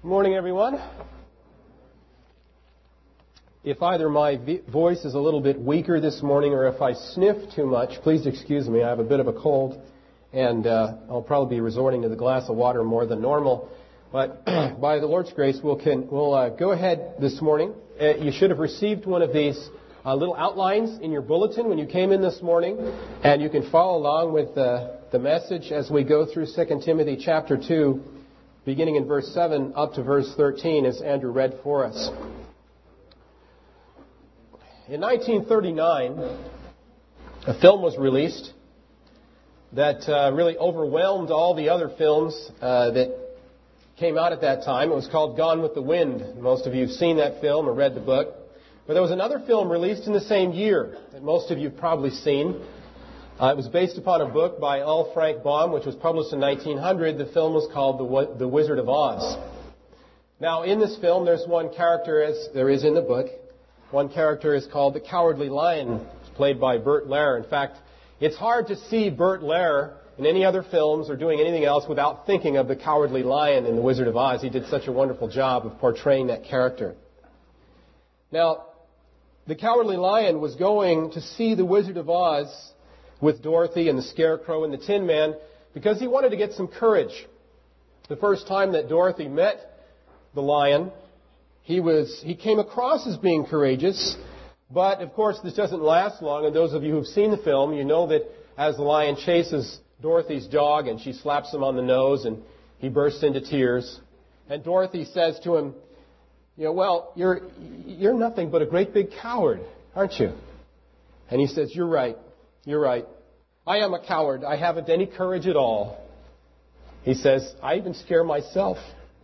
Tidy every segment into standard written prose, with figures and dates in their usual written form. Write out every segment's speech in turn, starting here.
Good morning, everyone. If either my voice is a little bit weaker this morning or if I sniff too much, please excuse me. I have a bit of a cold, and I'll probably be resorting to the glass of water more than normal. But by the Lord's grace, we'll go ahead this morning. You should have received one of these little outlines in your bulletin when you came in this morning, and you can follow along with the message as we go through 2 Timothy chapter 2, beginning in verse 7 up to verse 13, as Andrew read for us. In 1939, a film was released that really overwhelmed all the other films that came out at that time. It was called Gone with the Wind. Most of you have seen that film or read the book. But there was another film released in the same year that most of you have probably seen. It was based upon a book by L. Frank Baum, which was published in 1900. The film was called The Wizard of Oz. Now, in this film, there's one character, as there is in the book. One character is called the Cowardly Lion, played by Bert Lahr. In fact, it's hard to see Bert Lahr in any other films or doing anything else without thinking of the Cowardly Lion in The Wizard of Oz. He did such a wonderful job of portraying that character. Now, the Cowardly Lion was going to see the Wizard of Oz with Dorothy and the Scarecrow and the Tin Man because he wanted to get some courage. The first time that Dorothy met the lion, he came across as being courageous, but of course this doesn't last long, and those of you who've seen the film, you know that as the lion chases Dorothy's dog and she slaps him on the nose and he bursts into tears, and Dorothy says to him, well, you're nothing but a great big coward, aren't you? And he says, you're right. I am a coward. I haven't any courage at all. He says, I even scare myself.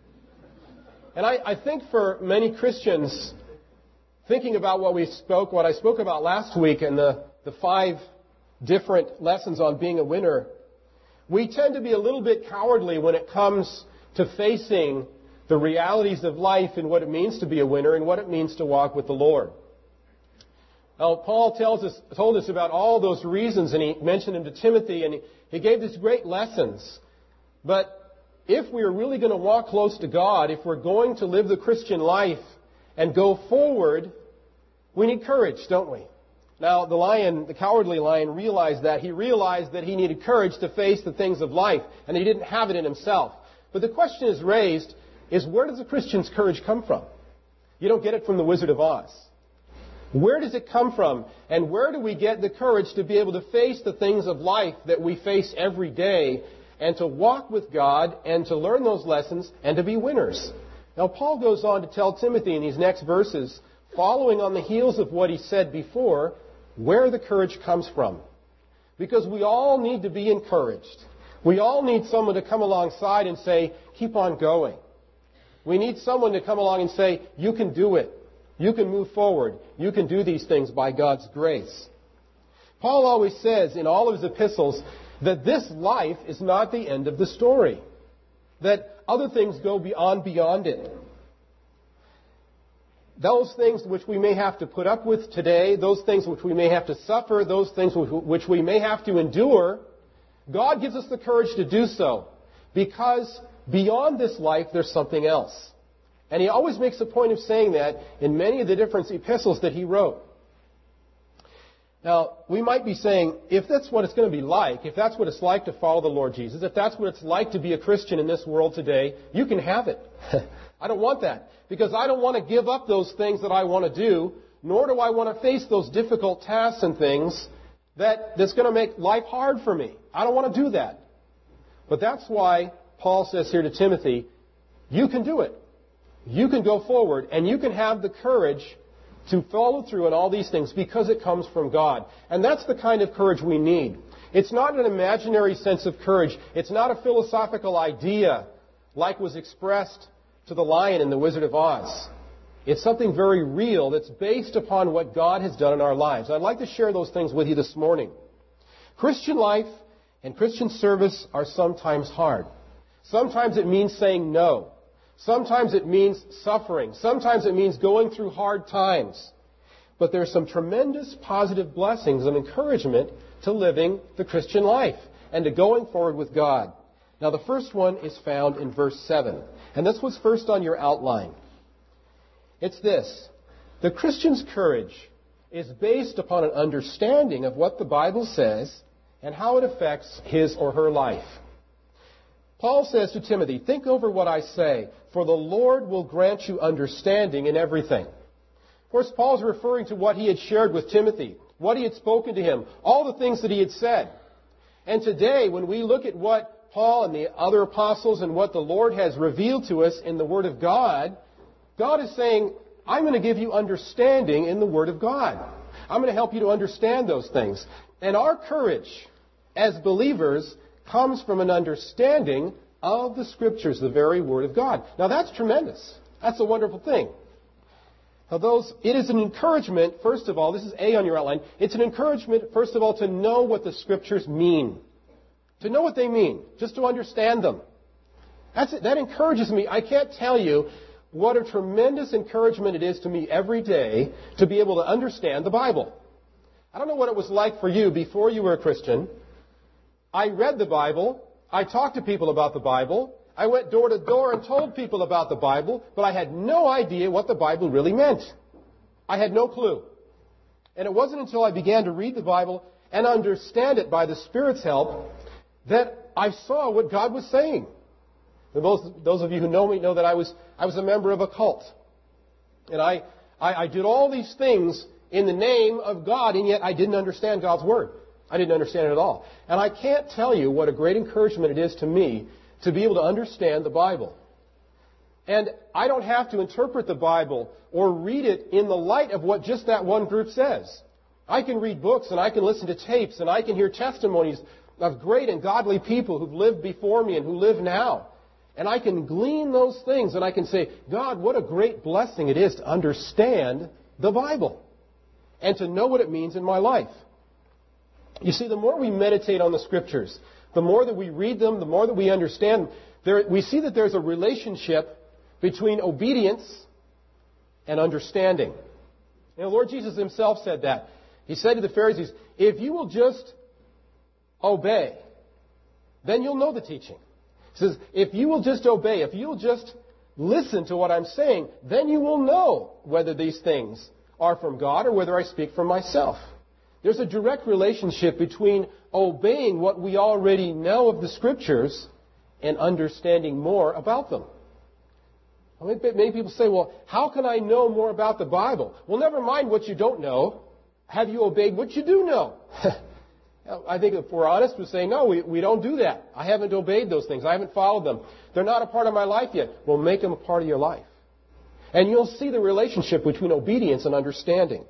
And I think for many Christians, thinking about what I spoke about last week and the 5 different lessons on being a winner, we tend to be a little bit cowardly when it comes to facing the realities of life and what it means to be a winner and what it means to walk with the Lord. Now, Paul told us about all those reasons, and he mentioned them to Timothy, and he gave these great lessons. But if we are really going to walk close to God, if we're going to live the Christian life and go forward, we need courage, don't we? Now, the Cowardly Lion realized that. He realized that he needed courage to face the things of life, and he didn't have it in himself. But the question is raised is, where does a Christian's courage come from? You don't get it from the Wizard of Oz. Where does it come from? And where do we get the courage to be able to face the things of life that we face every day and to walk with God and to learn those lessons and to be winners? Now, Paul goes on to tell Timothy in these next verses, following on the heels of what he said before, where the courage comes from. Because we all need to be encouraged. We all need someone to come alongside and say, keep on going. We need someone to come along and say, you can do it. You can move forward. You can do these things by God's grace. Paul always says in all of his epistles that this life is not the end of the story. That other things go beyond it. Those things which we may have to put up with today, those things which we may have to suffer, those things which we may have to endure, God gives us the courage to do so. Because beyond this life, there's something else. And he always makes a point of saying that in many of the different epistles that he wrote. Now, we might be saying, if that's what it's going to be like, if that's what it's like to follow the Lord Jesus, if that's what it's like to be a Christian in this world today, you can have it. I don't want that. Because I don't want to give up those things that I want to do, nor do I want to face those difficult tasks and things that's going to make life hard for me. I don't want to do that. But that's why Paul says here to Timothy, you can do it. You can go forward, and you can have the courage to follow through on all these things because it comes from God. And that's the kind of courage we need. It's not an imaginary sense of courage. It's not a philosophical idea like was expressed to the lion in The Wizard of Oz. It's something very real that's based upon what God has done in our lives. I'd like to share those things with you this morning. Christian life and Christian service are sometimes hard. Sometimes it means saying no. Sometimes it means suffering. Sometimes it means going through hard times. But there's some tremendous positive blessings and encouragement to living the Christian life and to going forward with God. Now, the first one is found in verse 7. And this was first on your outline. It's this. The Christian's courage is based upon an understanding of what the Bible says and how it affects his or her life. Paul says to Timothy, think over what I say, for the Lord will grant you understanding in everything. Of course, Paul's referring to what he had shared with Timothy, what he had spoken to him, all the things that he had said. And today, when we look at what Paul and the other apostles and what the Lord has revealed to us in the Word of God, God is saying, I'm going to give you understanding in the Word of God. I'm going to help you to understand those things. And our courage as believers comes from an understanding of the Scriptures, the very Word of God. Now that's tremendous. That's a wonderful thing. Now it is an encouragement, first of all, this is A on your outline, it's an encouragement, first of all, to know what the Scriptures mean. To know what they mean, just to understand them. That encourages me. I can't tell you what a tremendous encouragement it is to me every day to be able to understand the Bible. I don't know what it was like for you before you were a Christian. I read the Bible. I talked to people about the Bible. I went door to door and told people about the Bible, but I had no idea what the Bible really meant. I had no clue. And it wasn't until I began to read the Bible and understand it by the Spirit's help that I saw what God was saying. And those of you who know me know that I was a member of a cult. And I did all these things in the name of God, and yet I didn't understand God's Word. I didn't understand it at all. And I can't tell you what a great encouragement it is to me to be able to understand the Bible. And I don't have to interpret the Bible or read it in the light of what just that one group says. I can read books and I can listen to tapes and I can hear testimonies of great and godly people who've lived before me and who live now. And I can glean those things and I can say, God, what a great blessing it is to understand the Bible and to know what it means in my life. You see, the more we meditate on the Scriptures, the more that we read them, the more that we understand them, we see that there's a relationship between obedience and understanding. And the Lord Jesus Himself said that. He said to the Pharisees, if you will just obey, then you'll know the teaching. He says, if you will just obey, if you'll just listen to what I'm saying, then you will know whether these things are from God or whether I speak from myself. There's a direct relationship between obeying what we already know of the Scriptures and understanding more about them. Many people say, well, how can I know more about the Bible? Well, never mind what you don't know. Have you obeyed what you do know? I think if we're honest, we say, no, we don't do that. I haven't obeyed those things. I haven't followed them. They're not a part of my life yet. Well, make them a part of your life. And you'll see the relationship between obedience and understanding.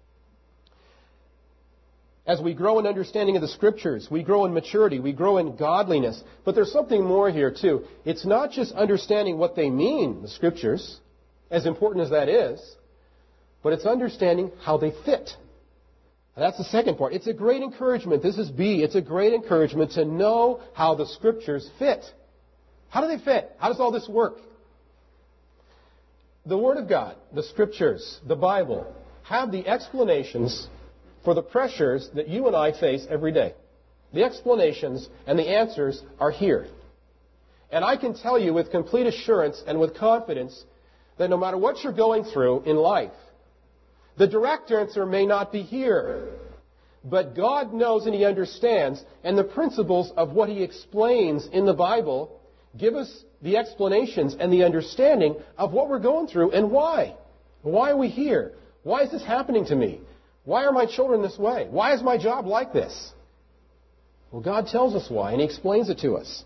As we grow in understanding of the Scriptures, we grow in maturity, we grow in godliness. But there's something more here, too. It's not just understanding what they mean, the Scriptures, as important as that is, but it's understanding how they fit. And that's the second part. It's a great encouragement. This is B. It's a great encouragement to know how the Scriptures fit. How do they fit? How does all this work? The Word of God, the Scriptures, the Bible, have the explanations for the pressures that you and I face every day. The explanations and the answers are here. And I can tell you with complete assurance and with confidence that no matter what you're going through in life, the direct answer may not be here. But God knows and He understands, and the principles of what He explains in the Bible give us the explanations and the understanding of what we're going through and why. Why are we here? Why is this happening to me? Why are my children this way? Why is my job like this? Well, God tells us why, and He explains it to us.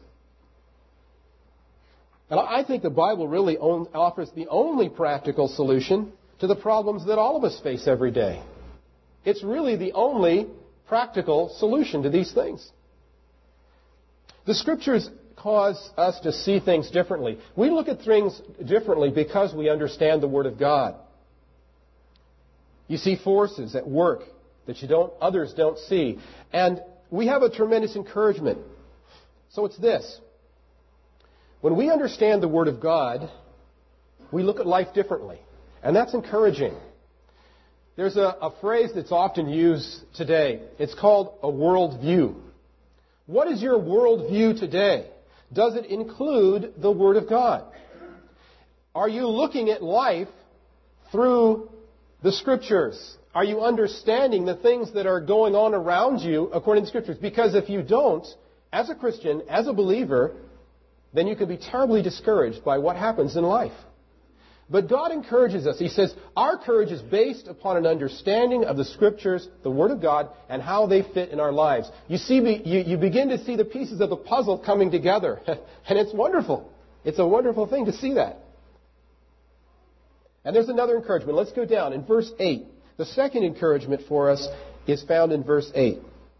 And I think the Bible really offers the only practical solution to the problems that all of us face every day. It's really the only practical solution to these things. The Scriptures cause us to see things differently. We look at things differently because we understand the Word of God. You see forces at work that others don't see. And we have a tremendous encouragement. So it's this. When we understand the Word of God, we look at life differently. And that's encouraging. There's a phrase that's often used today. It's called a worldview. What is your worldview today? Does it include the Word of God? Are you looking at life through the Scriptures? Are you understanding the things that are going on around you according to the Scriptures? Because if you don't, as a Christian, as a believer, then you can be terribly discouraged by what happens in life. But God encourages us. He says, our courage is based upon an understanding of the Scriptures, the Word of God, and how they fit in our lives. You see, you begin to see the pieces of the puzzle coming together. And it's wonderful. It's a wonderful thing to see that. And there's another encouragement. Let's go down. In verse 8, the second encouragement for us is found in verse 8.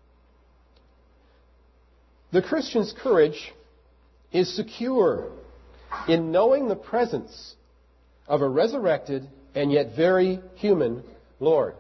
The Christian's courage is secure in knowing the presence of a resurrected and yet very human Lord.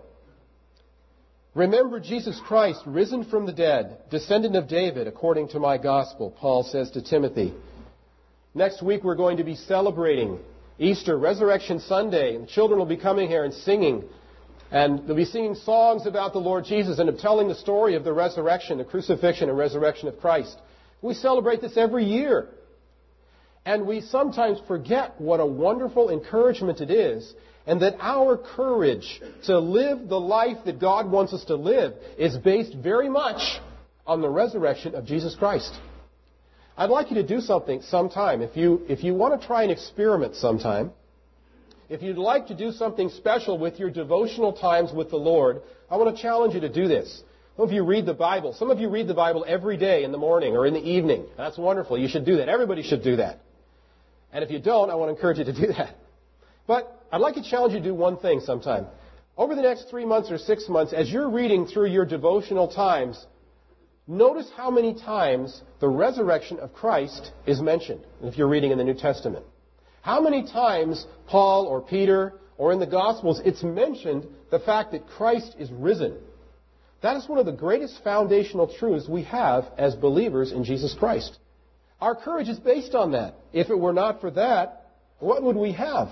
Remember Jesus Christ, risen from the dead, descendant of David, according to my gospel, Paul says to Timothy. Next week we're going to be celebrating Easter, Resurrection Sunday, and children will be coming here and singing. And they'll be singing songs about the Lord Jesus and telling the story of the resurrection, the crucifixion and resurrection of Christ. We celebrate this every year. And we sometimes forget what a wonderful encouragement it is, and that our courage to live the life that God wants us to live is based very much on the resurrection of Jesus Christ. I'd like you to do something sometime. If you want to try an experiment sometime, if you'd like to do something special with your devotional times with the Lord, I want to challenge you to do this. Some of you read the Bible. Some of you read the Bible every day in the morning or in the evening. That's wonderful. You should do that. Everybody should do that. And if you don't, I want to encourage you to do that. But I'd like to challenge you to do one thing sometime. Over the next 3 months or 6 months, as you're reading through your devotional times, notice how many times the resurrection of Christ is mentioned, if you're reading in the New Testament. How many times Paul or Peter or in the Gospels it's mentioned the fact that Christ is risen. That is one of the greatest foundational truths we have as believers in Jesus Christ. Our courage is based on that. If it were not for that, what would we have?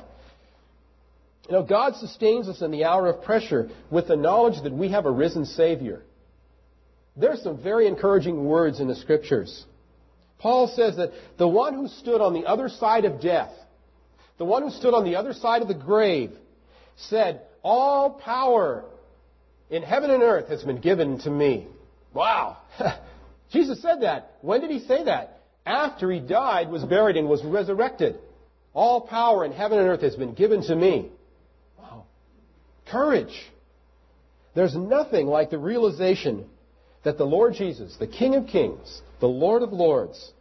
You know, God sustains us in the hour of pressure with the knowledge that we have a risen Savior. There are some very encouraging words in the Scriptures. Paul says that the one who stood on the other side of death, the one who stood on the other side of the grave, said, all power in heaven and earth has been given to me. Wow. Jesus said that. When did he say that? After he died, was buried, and was resurrected. All power in heaven and earth has been given to me. Wow. Courage. There's nothing like the realization that the Lord Jesus, the King of Kings, the Lord of Lords,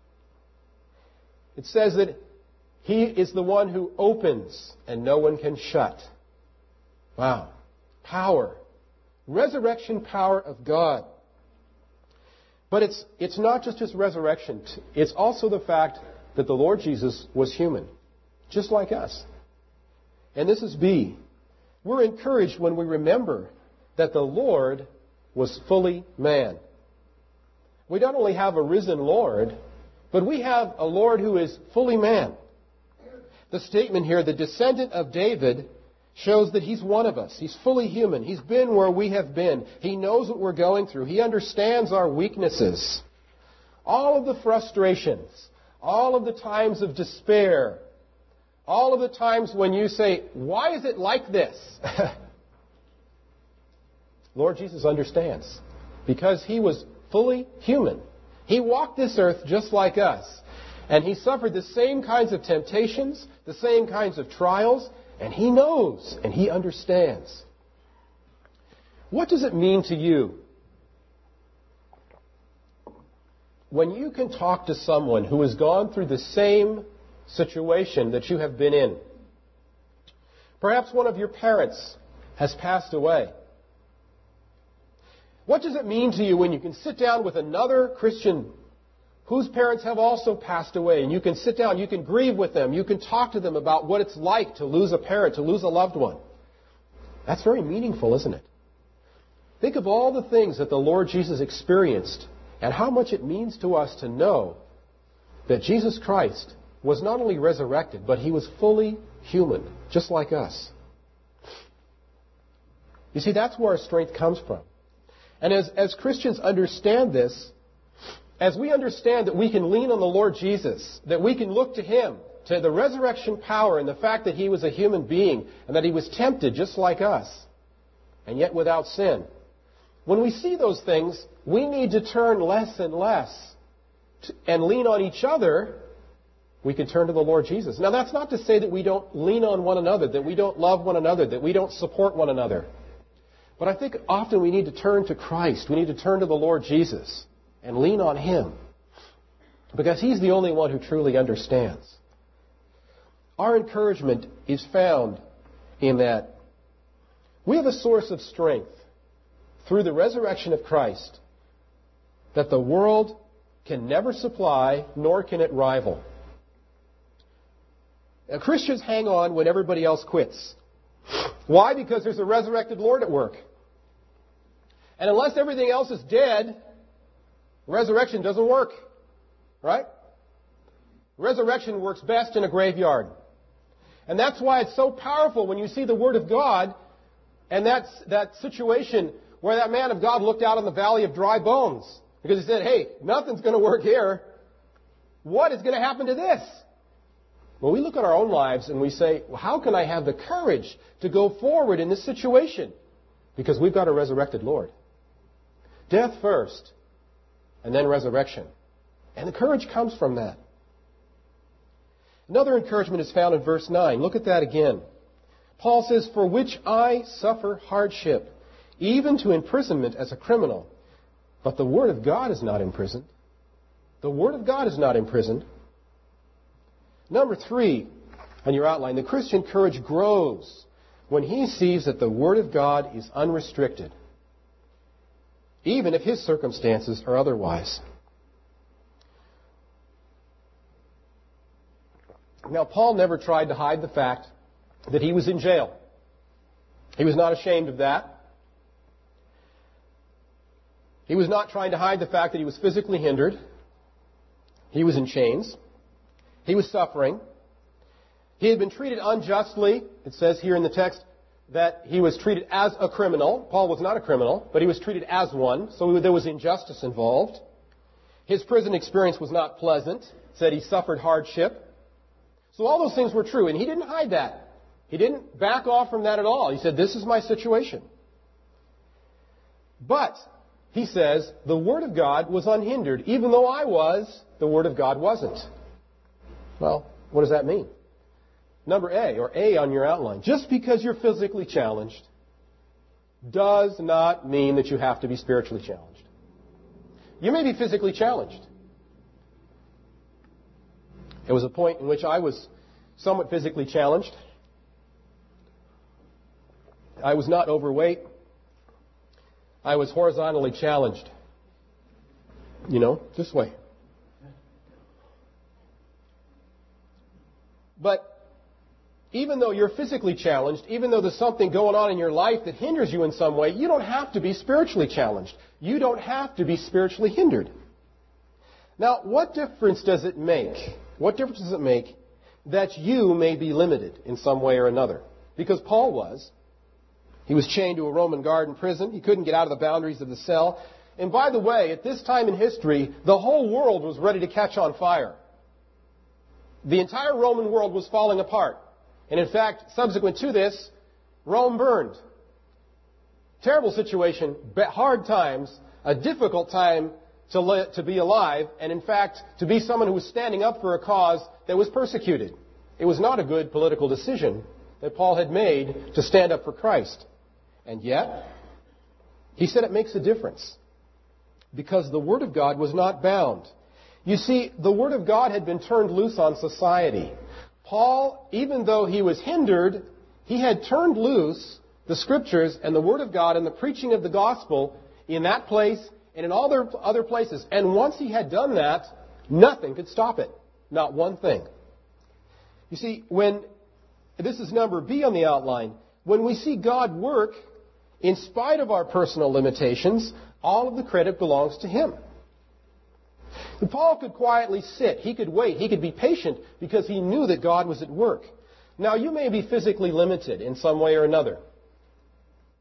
it says that He is the one who opens and no one can shut. Wow. Power. Resurrection power of God. But it's not just His resurrection. It's also the fact that the Lord Jesus was human, just like us. And this is B. We're encouraged when we remember that the Lord was fully man. We don't only have a risen Lord, but we have a Lord who is fully man. The statement here, the descendant of David, shows that He's one of us. He's fully human. He's been where we have been. He knows what we're going through. He understands our weaknesses. All of the frustrations, all of the times of despair, all of the times when you say, why is it like this? Lord Jesus understands, because He was fully human. He walked this earth just like us, and He suffered the same kinds of temptations, the same kinds of trials, and He knows and He understands. What does it mean to you when you can talk to someone who has gone through the same situation that you have been in? Perhaps one of your parents has passed away. What does it mean to you when you can sit down with another Christian whose parents have also passed away, and you can sit down, you can grieve with them, you can talk to them about what it's like to lose a parent, to lose a loved one? That's very meaningful, isn't it? Think of all the things that the Lord Jesus experienced and how much it means to us to know that Jesus Christ was not only resurrected, but He was fully human, just like us. You see, that's where our strength comes from. And as Christians understand this, as we understand that we can lean on the Lord Jesus, that we can look to Him, to the resurrection power and the fact that He was a human being and that He was tempted just like us, and yet without sin. When we see those things, we need to turn less and less and lean on each other. We can turn to the Lord Jesus. Now, that's not to say that we don't lean on one another, that we don't love one another, that we don't support one another. But I think often we need to turn to Christ. We need to turn to the Lord Jesus and lean on Him, because He's the only one who truly understands. Our encouragement is found in that we have a source of strength through the resurrection of Christ that the world can never supply, nor can it rival. Now, Christians hang on when everybody else quits. Why? Because there's a resurrected Lord at work. And unless everything else is dead, resurrection doesn't work. Right? Resurrection works best in a graveyard. And that's why it's so powerful when you see the Word of God and that situation where that man of God looked out on the valley of dry bones. Because he said, hey, nothing's going to work here. What is going to happen to this? Well, we look at our own lives and we say, well, how can I have the courage to go forward in this situation? Because we've got a resurrected Lord. Death first, and then resurrection. And the courage comes from that. Another encouragement is found in verse 9. Look at that again. Paul says, for which I suffer hardship, even to imprisonment as a criminal. But the Word of God is not imprisoned. The Word of God is not imprisoned. Number 3 on your outline, the Christian courage grows when he sees that the Word of God is unrestricted, even if his circumstances are otherwise. Now, Paul never tried to hide the fact that he was in jail. He was not ashamed of that. He was not trying to hide the fact that he was physically hindered. He was in chains. He was suffering. He had been treated unjustly. It says here in the text that he was treated as a criminal. Paul was not a criminal, but he was treated as one. So there was injustice involved. His prison experience was not pleasant. It said he suffered hardship. So all those things were true, and he didn't hide that. He didn't back off from that at all. He said, this is my situation. But, he says, the Word of God was unhindered. Even though I was, the Word of God wasn't. Well, what does that mean? Number A, or A on your outline. Just because you're physically challenged does not mean that you have to be spiritually challenged. You may be physically challenged. There was a point in which I was somewhat physically challenged. I was not overweight. I was horizontally challenged. You know, this way. But even though you're physically challenged, even though there's something going on in your life that hinders you in some way, you don't have to be spiritually challenged. You don't have to be spiritually hindered. Now, what difference does it make? What difference does it make that you may be limited in some way or another? Because Paul was. He was chained to a Roman guard in prison. He couldn't get out of the boundaries of the cell. And by the way, at this time in history, the whole world was ready to catch on fire. The entire Roman world was falling apart. And in fact, subsequent to this, Rome burned. Terrible situation, hard times, a difficult time to be alive, and in fact, to be someone who was standing up for a cause that was persecuted. It was not a good political decision that Paul had made to stand up for Christ. And yet, he said it makes a difference, because the Word of God was not bound. You see, the Word of God had been turned loose on society. Paul, even though he was hindered, he had turned loose the Scriptures and the Word of God and the preaching of the gospel in that place and in all their other places. And once he had done that, nothing could stop it. Not one thing. You see, this is number B on the outline, when we see God work, in spite of our personal limitations, all of the credit belongs to Him. And Paul could quietly sit. He could wait. He could be patient because he knew that God was at work. Now, you may be physically limited in some way or another.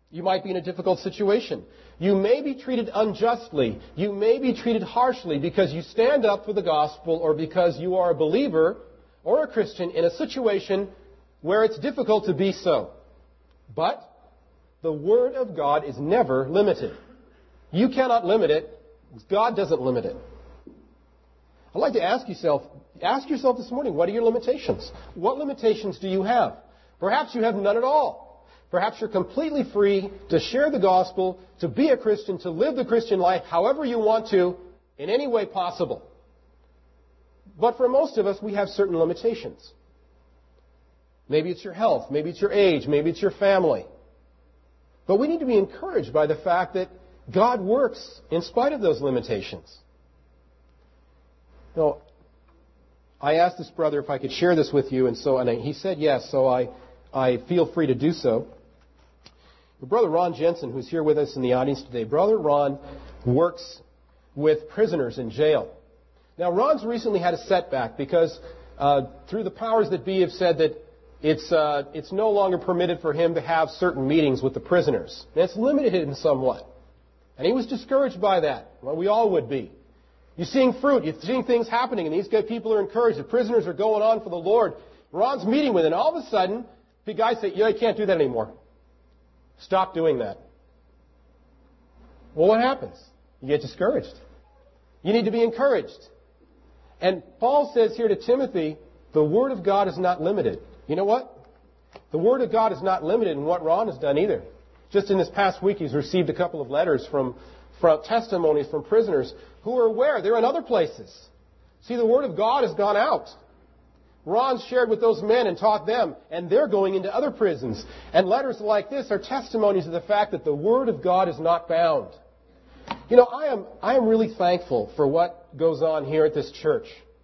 You might be in a difficult situation. You may be treated unjustly. You may be treated harshly because you stand up for the gospel or because you are a believer or a Christian in a situation where it's difficult to be so. But the Word of God is never limited. You cannot limit it. God doesn't limit it. I'd like to ask yourself this morning, what are your limitations? What limitations do you have? Perhaps you have none at all. Perhaps you're completely free to share the gospel, to be a Christian, to live the Christian life however you want to, in any way possible. But for most of us, we have certain limitations. Maybe it's your health, maybe it's your age, maybe it's your family. But we need to be encouraged by the fact that God works in spite of those limitations. Now, I asked this brother if I could share this with you, and he said yes, so I feel free to do so. Brother Ron Jensen, who's here with us in the audience today, Brother Ron works with prisoners in jail. Now, Ron's recently had a setback because through the powers that be have said that it's no longer permitted for him to have certain meetings with the prisoners. And it's limited him somewhat. And he was discouraged by that. Well, we all would be. You're seeing fruit. You're seeing things happening. And these people are encouraged. The prisoners are going on for the Lord. Ron's meeting with it. And all of a sudden, the guys say, I can't do that anymore. Stop doing that. Well, what happens? You get discouraged. You need to be encouraged. And Paul says here to Timothy, the Word of God is not limited. You know what? The Word of God is not limited in what Ron has done either. Just in this past week, he's received a couple of letters from testimonies from prisoners who are aware they're in other places. See, the Word of God has gone out. Ron shared with those men and taught them, and they're going into other prisons. And letters like this are testimonies of the fact that the Word of God is not bound. You know, I am really thankful for what goes on here at this church.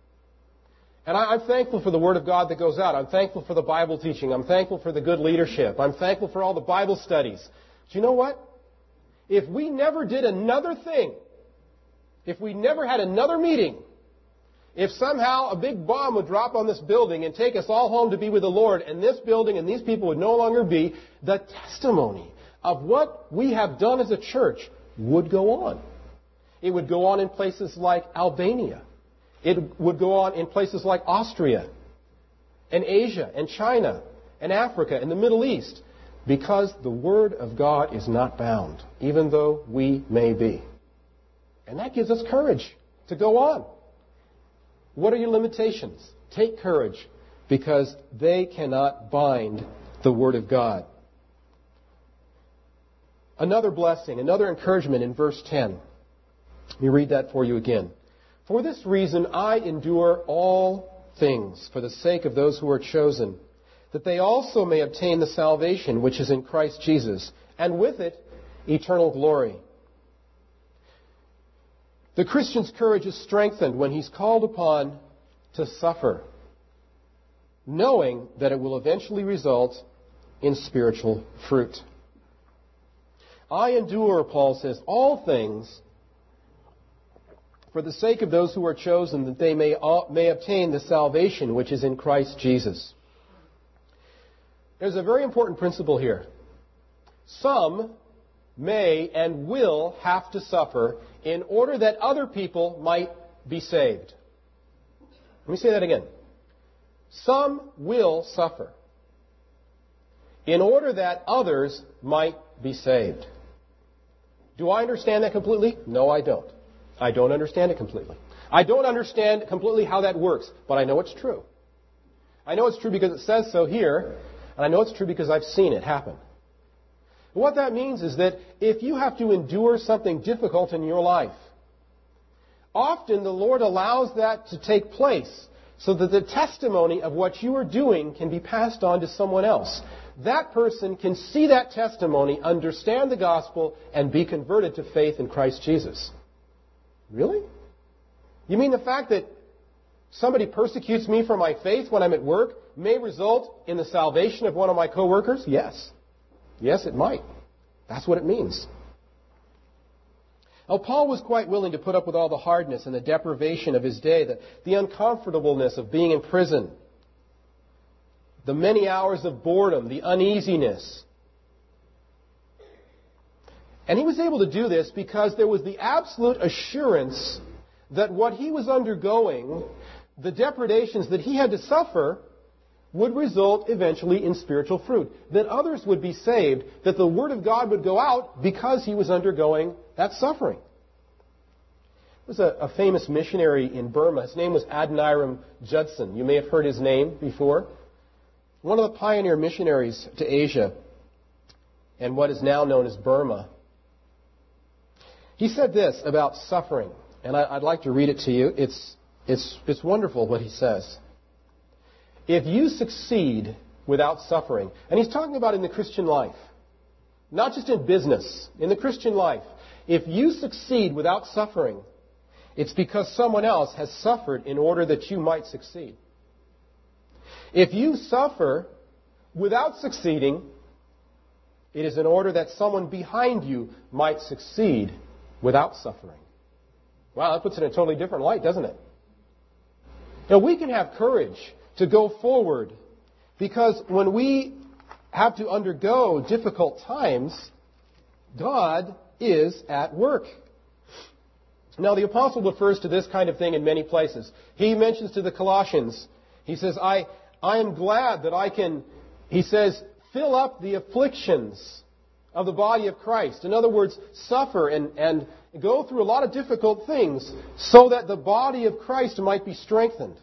And I'm thankful for the Word of God that goes out. I'm thankful for the Bible teaching. I'm thankful for the good leadership. I'm thankful for all the Bible studies. Do you know what? If we never did another thing, if we never had another meeting, if somehow a big bomb would drop on this building and take us all home to be with the Lord, and this building and these people would no longer be, the testimony of what we have done as a church would go on. It would go on in places like Albania. It would go on in places like Austria and Asia and China and Africa and the Middle East, because the Word of God is not bound, even though we may be. And that gives us courage to go on. What are your limitations? Take courage, because they cannot bind the Word of God. Another blessing, another encouragement in verse 10. Let me read that for you again. For this reason I endure all things for the sake of those who are chosen, that they also may obtain the salvation which is in Christ Jesus, and with it eternal glory. The Christian's courage is strengthened when he's called upon to suffer, knowing that it will eventually result in spiritual fruit. I endure, Paul says, all things for the sake of those who are chosen, that they may obtain the salvation which is in Christ Jesus. There's a very important principle here. Some may and will have to suffer in order that other people might be saved. Let me say that again. Some will suffer in order that others might be saved. Do I understand that completely? No, I don't. I don't understand it completely. I don't understand completely how that works, but I know it's true. I know it's true because it says so here, and I know it's true because I've seen it happen. What that means is that if you have to endure something difficult in your life, often the Lord allows that to take place so that the testimony of what you are doing can be passed on to someone else. That person can see that testimony, understand the gospel, and be converted to faith in Christ Jesus. Really? You mean the fact that somebody persecutes me for my faith when I'm at work may result in the salvation of one of my coworkers? Yes. Yes, it might. That's what it means. Now, Paul was quite willing to put up with all the hardness and the deprivation of his day, the uncomfortableness of being in prison, the many hours of boredom, the uneasiness. And he was able to do this because there was the absolute assurance that what he was undergoing, the depredations that he had to suffer, would result eventually in spiritual fruit. That others would be saved, that the Word of God would go out because he was undergoing that suffering. There was a famous missionary in Burma. His name was Adoniram Judson. You may have heard his name before. One of the pioneer missionaries to Asia and what is now known as Burma. He said this about suffering, and I'd like to read it to you. It's wonderful what he says. If you succeed without suffering, and he's talking about in the Christian life, not just in business, in the Christian life, if you succeed without suffering, it's because someone else has suffered in order that you might succeed. If you suffer without succeeding, it is in order that someone behind you might succeed without suffering. Wow, that puts it in a totally different light, doesn't it? Now, we can have courage to go forward because when we have to undergo difficult times, God is at work. Now, the apostle refers to this kind of thing in many places. He mentions to the Colossians, he says, I am glad that I can, he says, fill up the afflictions of the body of Christ. In other words, suffer and go through a lot of difficult things so that the body of Christ might be strengthened.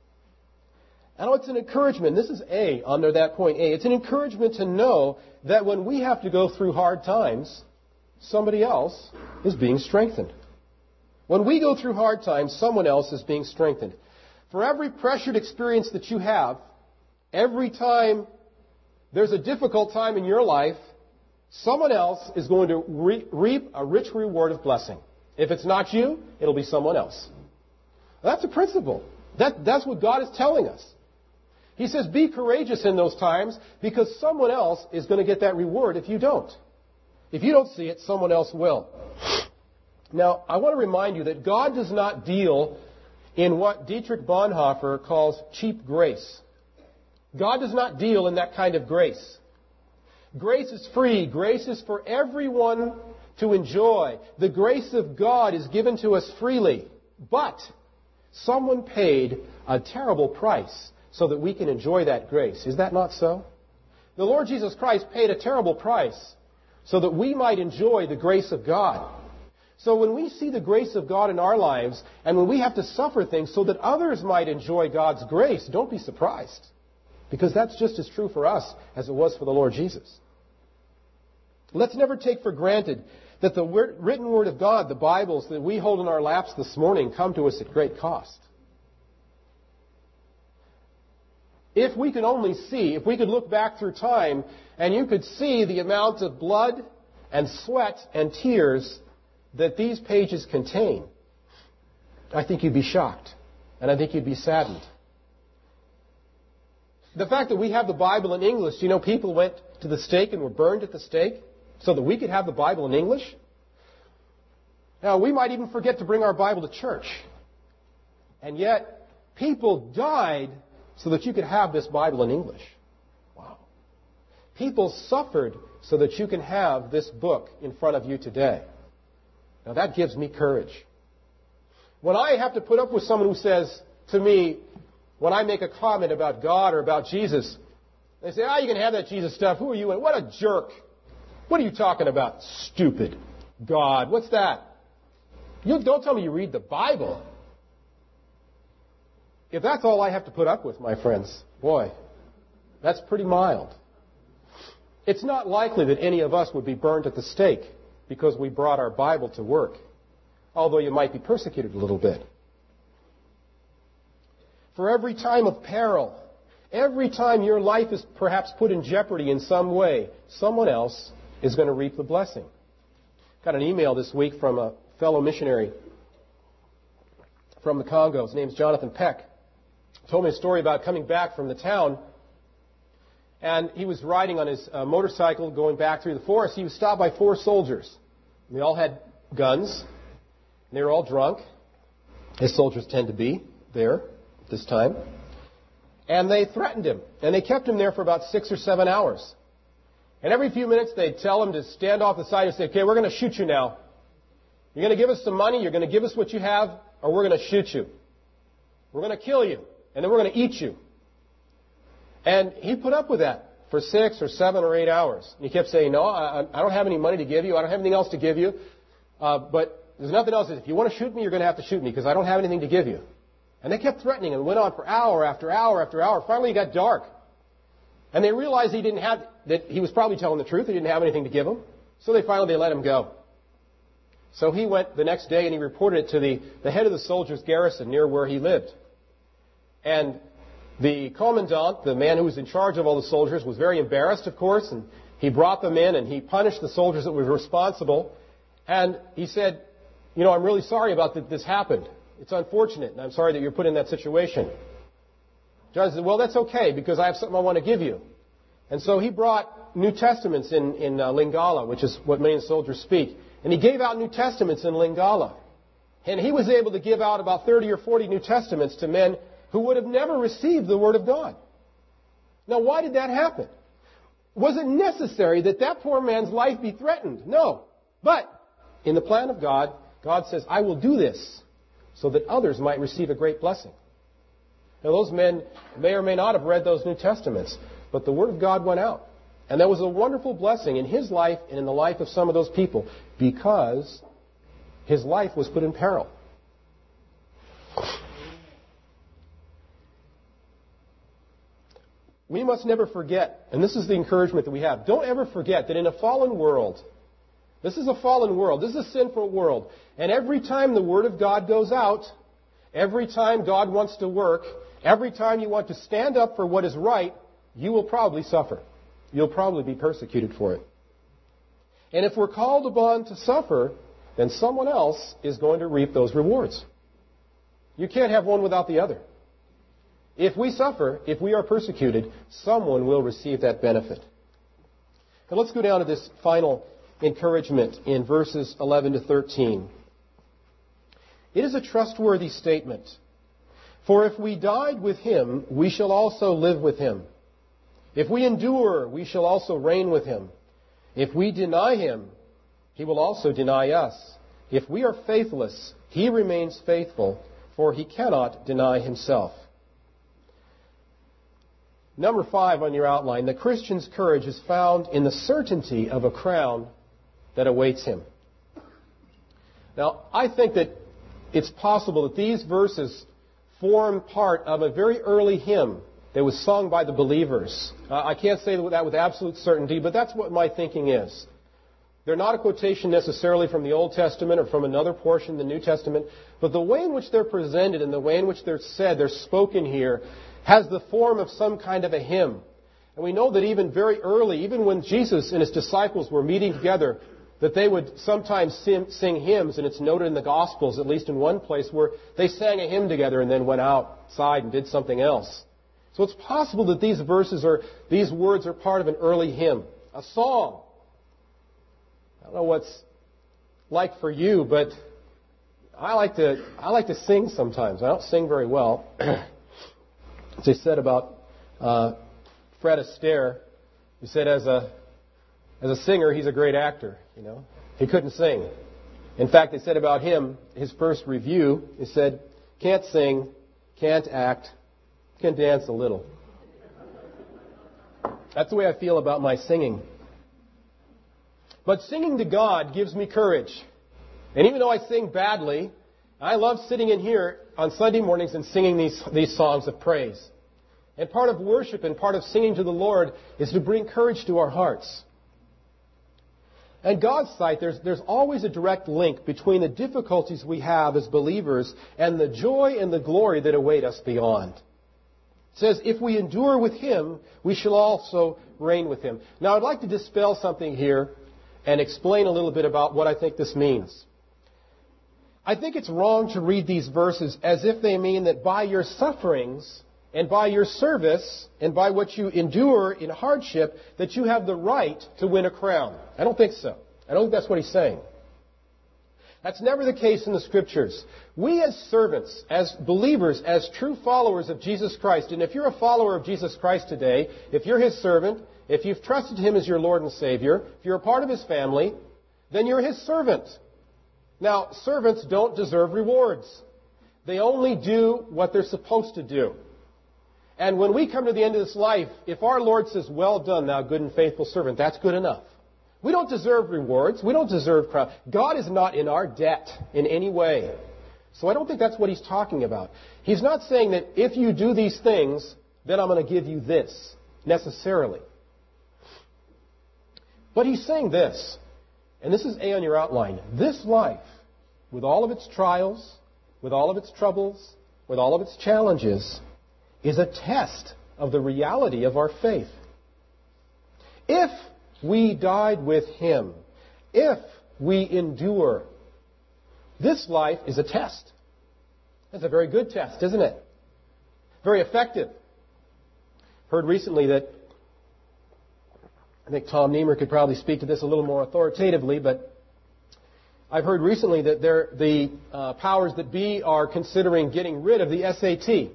I know it's an encouragement. This is A, under that point A. It's an encouragement to know that when we have to go through hard times, somebody else is being strengthened. When we go through hard times, someone else is being strengthened. For every pressured experience that you have, every time there's a difficult time in your life, someone else is going to reap a rich reward of blessing. If it's not you, it'll be someone else. That's a principle. That's what God is telling us. He says, be courageous in those times because someone else is going to get that reward if you don't. If you don't see it, someone else will. Now, I want to remind you that God does not deal in what Dietrich Bonhoeffer calls cheap grace. God does not deal in that kind of grace. Grace is free. Grace is for everyone to enjoy. The grace of God is given to us freely. But someone paid a terrible price so that we can enjoy that grace. Is that not so? The Lord Jesus Christ paid a terrible price so that we might enjoy the grace of God. So when we see the grace of God in our lives, and when we have to suffer things so that others might enjoy God's grace, don't be surprised. Because that's just as true for us as it was for the Lord Jesus. Let's never take for granted that the written Word of God, the Bibles that we hold in our laps this morning, come to us at great cost. If we could only see, if we could look back through time and you could see the amount of blood and sweat and tears that these pages contain, I think you'd be shocked. And I think you'd be saddened. The fact that we have the Bible in English, you know, people went to the stake and were burned at the stake so that we could have the Bible in English. Now, we might even forget to bring our Bible to church. And yet, people died so that you could have this Bible in English. Wow. People suffered so that you can have this book in front of you today. Now, that gives me courage. When I have to put up with someone who says to me, when I make a comment about God or about Jesus, they say, you can have that Jesus stuff. Who are you? And what a jerk. What are you talking about? Stupid. God. What's that? You don't tell me you read the Bible. If that's all I have to put up with, my friends, boy, that's pretty mild. It's not likely that any of us would be burned at the stake because we brought our Bible to work, although you might be persecuted a little bit. For every time of peril, every time your life is perhaps put in jeopardy in some way, someone else is going to reap the blessing. Got an email this week from a fellow missionary from the Congo. His name's Jonathan Peck. Told me a story about coming back from the town, and he was riding on his motorcycle going back through the forest. He was stopped by 4 soldiers. They all had guns, and they were all drunk, as soldiers tend to be there at this time. And they threatened him, and they kept him there for about 6 or 7 hours. And every few minutes they'd tell him to stand off the side and say, okay, we're going to shoot you now. You're going to give us some money, you're going to give us what you have, or we're going to shoot you. We're going to kill you, and then we're going to eat you. And he put up with that for 6 or 7 or 8 hours. And he kept saying, no, I don't have any money to give you. I don't have anything else to give you. But there's nothing else. If you want to shoot me, you're going to have to shoot me because I don't have anything to give you. And they kept threatening and it went on for hour after hour after hour. Finally, it got dark. And they realized that he was probably telling the truth. He didn't have anything to give them. So they let him go. So he went the next day and he reported it to the head of the soldiers' garrison near where he lived. And the commandant, the man who was in charge of all the soldiers, was very embarrassed, of course, and he brought them in and he punished the soldiers that were responsible. And he said, I'm really sorry about that this happened. It's unfortunate, and I'm sorry that you're put in that situation. John said, well, that's okay, because I have something I want to give you. And so he brought New Testaments in Lingala, which is what many soldiers speak. And he gave out New Testaments in Lingala. And he was able to give out about 30 or 40 New Testaments to men who would have never received the Word of God. Now, why did that happen? Was it necessary that that poor man's life be threatened? No. But in the plan of God, God says, I will do this so that others might receive a great blessing. Now, those men may or may not have read those New Testaments, but the Word of God went out. And there was a wonderful blessing in his life and in the life of some of those people because his life was put in peril. We must never forget, and this is the encouragement that we have, don't ever forget that in a fallen world, this is a fallen world, this is a sinful world, and every time the Word of God goes out, every time God wants to work, every time you want to stand up for what is right, you will probably suffer. You'll probably be persecuted for it. And if we're called upon to suffer, then someone else is going to reap those rewards. You can't have one without the other. If we suffer, if we are persecuted, someone will receive that benefit. Now let's go down to this final encouragement in verses 11 to 13. It is a trustworthy statement. For if we died with him, we shall also live with him. If we endure, we shall also reign with him. If we deny him, he will also deny us. If we are faithless, he remains faithful, for he cannot deny himself. Number 5 on your outline, the Christian's courage is found in the certainty of a crown that awaits him. Now, I think that it's possible that these verses form part of a very early hymn that was sung by the believers. I can't say that with absolute certainty, but that's what my thinking is. They're not a quotation necessarily from the Old Testament or from another portion of the New Testament, but the way in which they're presented and the way in which they're said, they're spoken here, has the form of some kind of a hymn. And we know that even very early, even when Jesus and his disciples were meeting together, that they would sometimes sing hymns, and it's noted in the Gospels, at least in one place, where they sang a hymn together and then went outside and did something else. So it's possible that these words are part of an early hymn, a song. I don't know what's like for you, but I like to sing sometimes. I don't sing very well. As they said about Fred Astaire, he said as a singer, he's a great actor. He couldn't sing. In fact, they said about him, his first review, he said, can't sing, can't act, can dance a little. That's the way I feel about my singing. But singing to God gives me courage. And even though I sing badly, I love sitting in here on Sunday mornings and singing these songs of praise. And part of worship and part of singing to the Lord is to bring courage to our hearts. In God's sight, there's always a direct link between the difficulties we have as believers and the joy and the glory that await us beyond. It says, if we endure with him, we shall also reign with him. Now, I'd like to dispel something here and explain a little bit about what I think this means. I think it's wrong to read these verses as if they mean that by your sufferings and by your service and by what you endure in hardship, that you have the right to win a crown. I don't think so. I don't think that's what he's saying. That's never the case in the Scriptures. We as servants, as believers, as true followers of Jesus Christ, and if you're a follower of Jesus Christ today, if you're His servant, if you've trusted Him as your Lord and Savior, if you're a part of His family, then you're His servant. Now, servants don't deserve rewards. They only do what they're supposed to do. And when we come to the end of this life, if our Lord says, "Well done, thou good and faithful servant," that's good enough. We don't deserve rewards. We don't deserve crown. God is not in our debt in any way. So I don't think that's what He's talking about. He's not saying that if you do these things, then I'm going to give you this, necessarily. But He's saying this, and this is A on your outline. This life, with all of its trials, with all of its troubles, with all of its challenges, is a test of the reality of our faith. If we died with Him, if we endure, this life is a test. It's a very good test, isn't it? Very effective. Heard recently that, I think Tom Niemer could probably speak to this a little more authoritatively, but I've heard recently that the powers that be are considering getting rid of the SAT,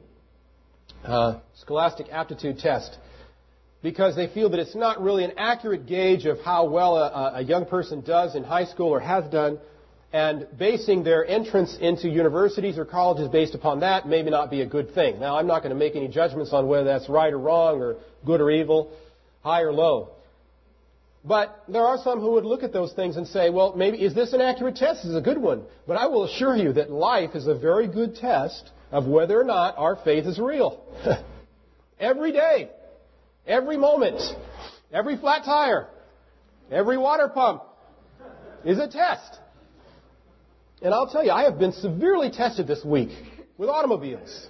Scholastic Aptitude Test, because they feel that it's not really an accurate gauge of how well a young person does in high school or has done, and basing their entrance into universities or colleges based upon that may not be a good thing. Now, I'm not going to make any judgments on whether that's right or wrong or good or evil, high or low. But there are some who would look at those things and say, well, maybe, is this an accurate test? This is a good one. But I will assure you that life is a very good test of whether or not our faith is real. Every day. Every moment, every flat tire, every water pump is a test. And I'll tell you, I have been severely tested this week with automobiles.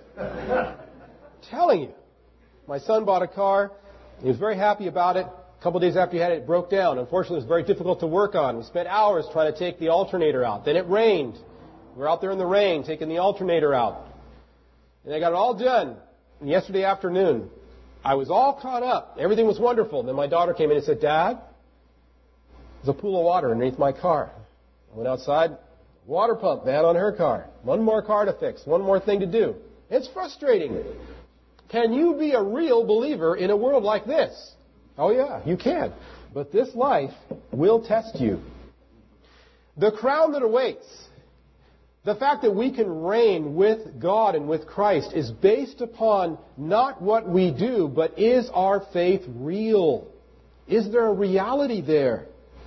Telling you. My son bought a car. He was very happy about it. A couple of days after he had it, it broke down. Unfortunately, it was very difficult to work on. We spent hours trying to take the alternator out. Then it rained. We were out there in the rain taking the alternator out. And they got it all done. And yesterday afternoon, I was all caught up. Everything was wonderful. And then my daughter came in and said, "Dad, there's a pool of water underneath my car." I went outside. Water pump bad on her car. One more car to fix. One more thing to do. It's frustrating. Can you be a real believer in a world like this? Oh yeah, you can. But this life will test you. The crown that awaits, the fact that we can reign with God and with Christ, is based upon not what we do, but is our faith real? Is there a reality there?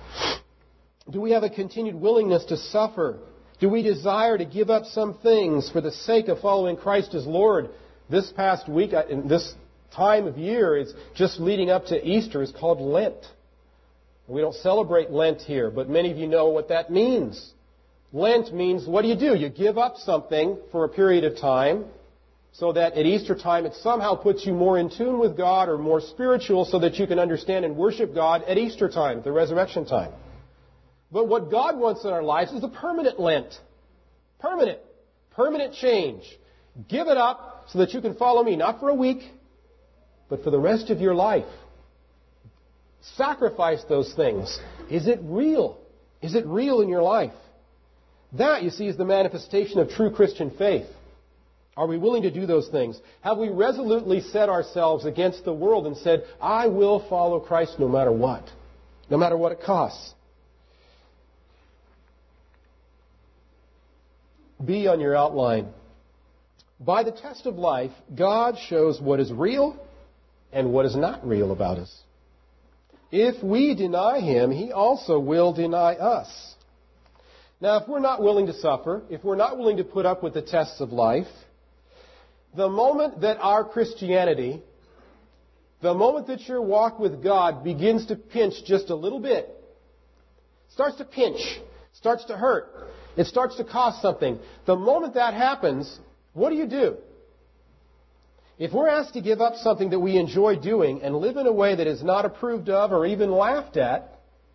Do we have a continued willingness to suffer? Do we desire to give up some things for the sake of following Christ as Lord? This past week, in this time of year, is just leading up to Easter, is called Lent. We don't celebrate Lent here, but many of you know what that means. Lent means, what do? You give up something for a period of time so that at Easter time it somehow puts you more in tune with God or more spiritual so that you can understand and worship God at Easter time, at the resurrection time. But what God wants in our lives is a permanent Lent. Permanent. Permanent change. Give it up so that you can follow me, not for a week, but for the rest of your life. Sacrifice those things. Is it real? Is it real in your life? That, you see, is the manifestation of true Christian faith. Are we willing to do those things? Have we resolutely set ourselves against the world and said, I will follow Christ no matter what? No matter what it costs. B on your outline. By the test of life, God shows what is real and what is not real about us. If we deny Him, He also will deny us. Now, if we're not willing to suffer, if we're not willing to put up with the tests of life, the moment that our Christianity, the moment that your walk with God begins to pinch just a little bit, starts to pinch, starts to hurt, it starts to cost something, the moment that happens, what do? If we're asked to give up something that we enjoy doing and live in a way that is not approved of or even laughed at,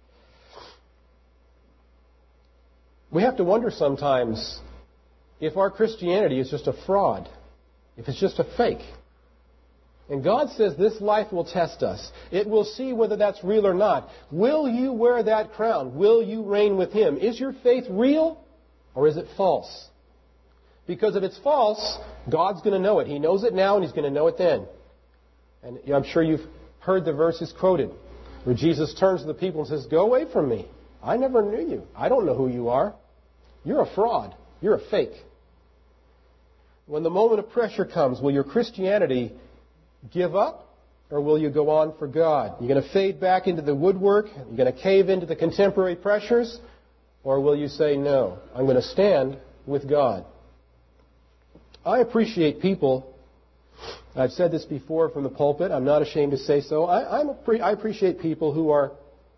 we have to wonder sometimes if our Christianity is just a fraud, if it's just a fake. And God says this life will test us. It will see whether that's real or not. Will you wear that crown? Will you reign with Him? Is your faith real or is it false? Because if it's false, God's going to know it. He knows it now and He's going to know it then. And I'm sure you've heard the verses quoted where Jesus turns to the people and says, "Go away from me. I never knew you. I don't know who you are. You're a fraud. You're a fake." When the moment of pressure comes, will your Christianity give up or will you go on for God? You're going to fade back into the woodwork? You're going to cave into the contemporary pressures? Or will you say, "No, I'm going to stand with God"? I appreciate people. I've said this before from the pulpit. I'm not ashamed to say so. I appreciate people who are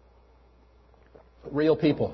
real people.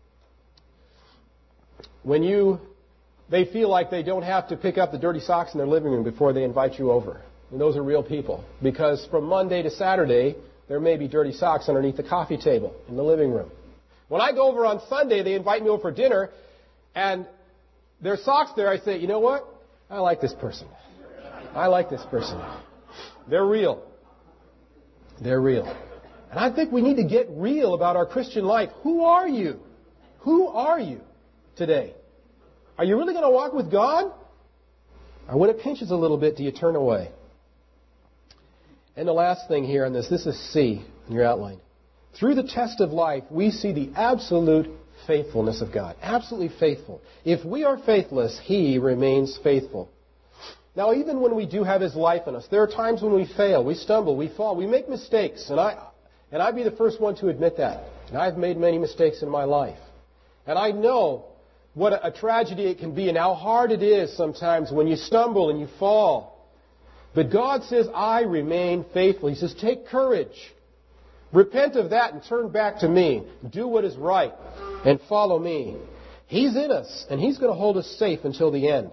When they feel like they don't have to pick up the dirty socks in their living room before they invite you over. And those are real people. Because from Monday to Saturday, there may be dirty socks underneath the coffee table in the living room. When I go over on Sunday, they invite me over for dinner, and there's socks there. I say, "You know what? I like this person. I like this person. They're real. They're real." And I think we need to get real about our Christian life. Who are you? Who are you today? Are you really going to walk with God? Or when it pinches a little bit, do you turn away? And the last thing here on this is C in your outline. Through the test of life, we see the absolute faithfulness of God. Absolutely faithful. If we are faithless, He remains faithful. Now, even when we do have His life in us, there are times when we fail, we stumble, we fall, we make mistakes. And I'd be the first one to admit that. And I've made many mistakes in my life. And I know what a tragedy it can be and how hard it is sometimes when you stumble and you fall. But God says, "I remain faithful." He says, "Take courage. Repent of that and turn back to me. Do what is right and follow me." He's in us and He's going to hold us safe until the end.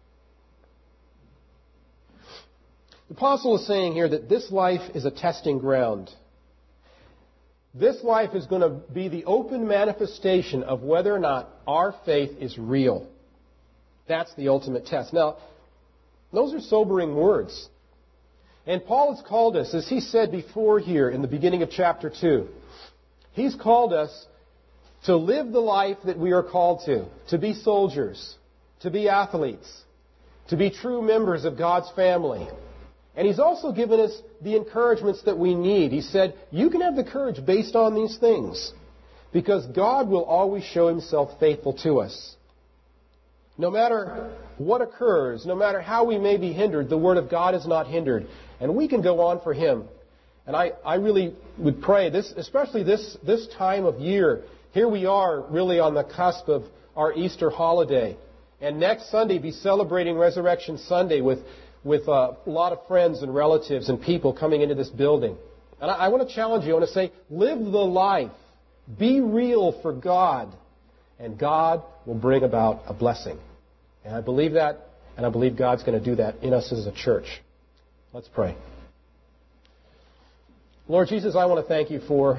The apostle is saying here that this life is a testing ground. This life is going to be the open manifestation of whether or not our faith is real. That's the ultimate test. Now, those are sobering words. And Paul has called us, as he said before here in the beginning of chapter 2, he's called us to live the life that we are called to be soldiers, to be athletes, to be true members of God's family. And He's also given us the encouragements that we need. He said, you can have the courage based on these things because God will always show Himself faithful to us. No matter what occurs, no matter how we may be hindered, the Word of God is not hindered. And we can go on for Him. And I really would pray, especially this time of year, here we are really on the cusp of our Easter holiday. And next Sunday be celebrating Resurrection Sunday with a lot of friends and relatives and people coming into this building. And I want to challenge you. I want to say, live the life. Be real for God. And God will bring about a blessing. And I believe that, and I believe God's going to do that in us as a church. Let's pray. Lord Jesus, I want to thank You for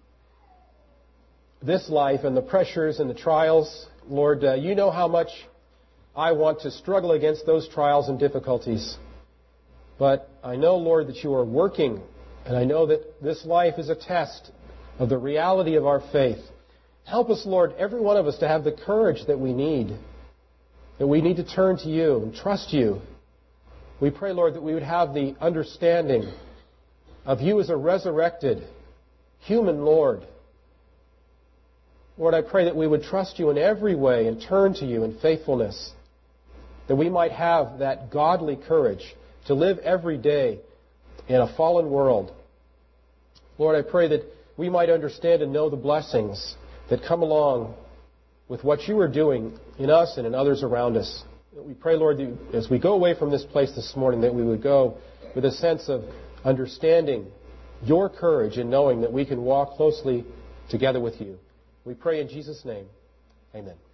this life and the pressures and the trials. Lord, You know how much I want to struggle against those trials and difficulties. But I know, Lord, that You are working, and I know that this life is a test of the reality of our faith. Help us, Lord, every one of us to have the courage that we need to turn to You and trust You. We pray, Lord, that we would have the understanding of You as a resurrected human Lord. Lord, I pray that we would trust You in every way and turn to You in faithfulness, that we might have that godly courage to live every day in a fallen world. Lord, I pray that we might understand and know the blessings that come along with what You are doing in us and in others around us. We pray, Lord, that as we go away from this place this morning, that we would go with a sense of understanding Your courage and knowing that we can walk closely together with You. We pray in Jesus' name. Amen.